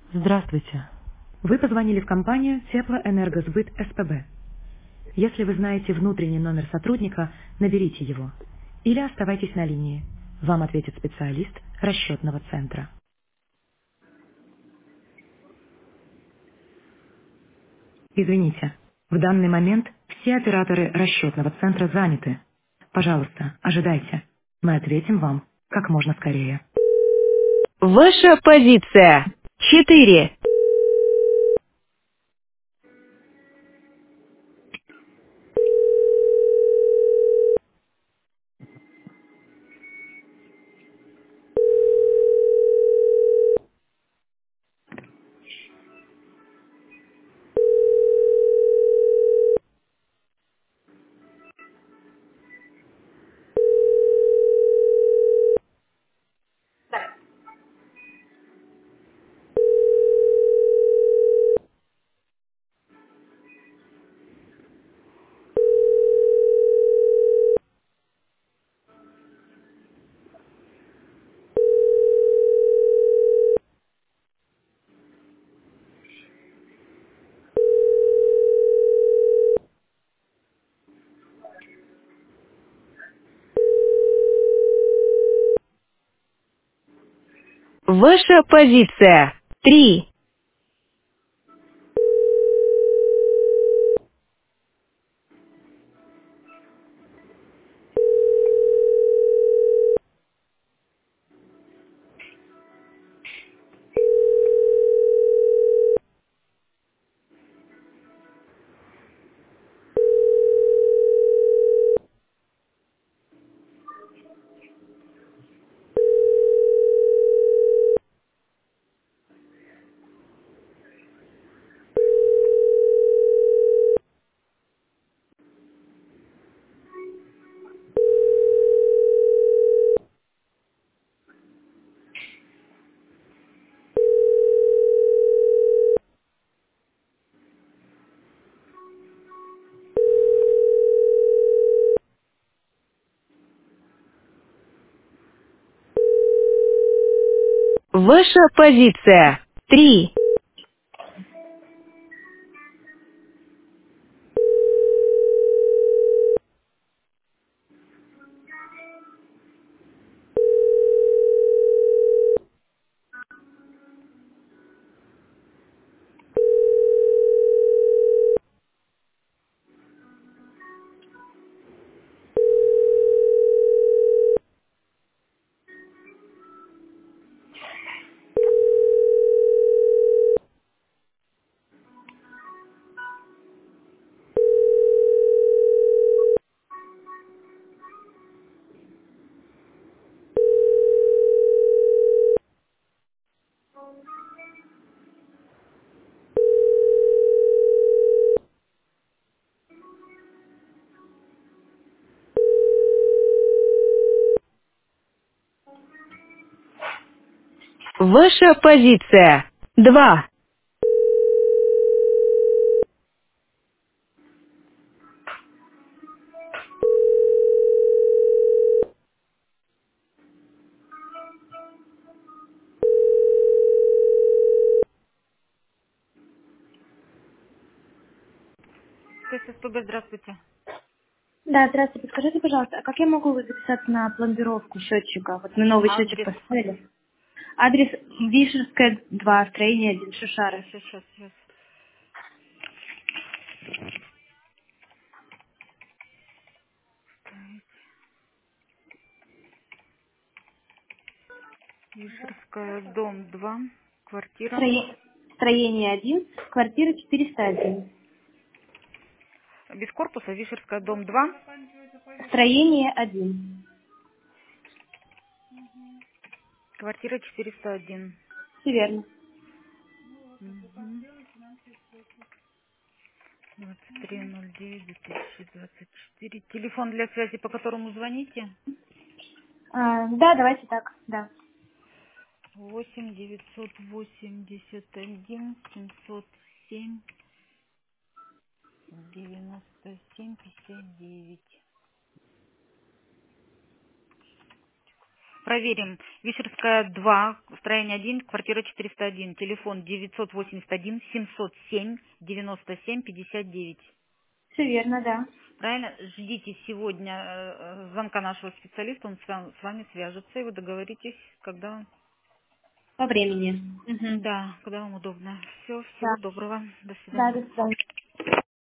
Здравствуйте. Вы позвонили в компанию Теплоэнергосбыт СПБ. Если вы знаете внутренний номер сотрудника, наберите его. Или оставайтесь на линии. Вам ответит специалист расчетного центра. Извините, в данный момент все операторы расчетного центра заняты. Пожалуйста, ожидайте. Мы ответим вам как можно скорее. Ваша позиция. 4. Ваша позиция. 3. Ваша позиция. 3. Ваша позиция. 2. ССПБ, здравствуйте. Да, здравствуйте. Скажите, пожалуйста, а как я могу записаться на пломбировку счетчика? Вот мы новый счетчик Адрес. поставили. Адрес Вишерская, 2, строение 1, Шишары. Сейчас. Вишерская, дом 2, квартира. Строение 1, квартира 401. Без корпуса, Вишерская, дом 2, Строение 1. квартира 401. Все верно. Угу. 23.09.2024. Телефон для связи, по которому звоните? Да, давайте так, да. 8 981 707 97 59. Проверим. Вишерская, 2, строение 1, квартира 401, телефон 981 707 97 59. Все верно, да. Правильно? Ждите сегодня звонка нашего специалиста, он с вами свяжется, и вы договоритесь, когда... По времени. Угу. Да, когда вам удобно. Все, Да. всего доброго. До Да, свидания. до свидания.